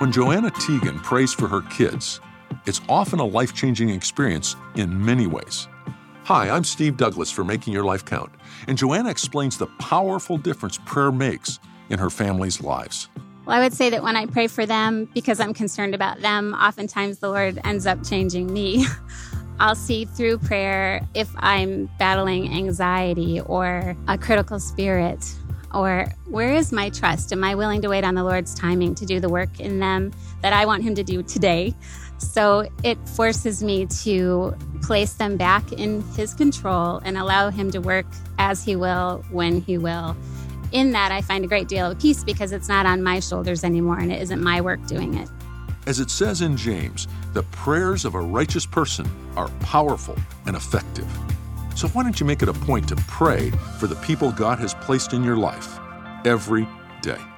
When Joanna Teagan prays for her kids, it's often a life-changing experience in many ways. Hi, I'm Steve Douglas for Making Your Life Count, and Joanna explains the powerful difference prayer makes in her family's lives. Well, I would say that when I pray for them, because I'm concerned about them, oftentimes the Lord ends up changing me. I'll see through prayer if I'm battling anxiety or a critical spirit, or where is my trust? Am I willing to wait on the Lord's timing to do the work in them that I want Him to do today? So it forces me to place them back in His control and allow Him to work as He will, when He will. In that, I find a great deal of peace because it's not on my shoulders anymore and it isn't my work doing it. As it says in James, the prayers of a righteous person are powerful and effective. So why don't you make it a point to pray for the people God has placed in your life every day?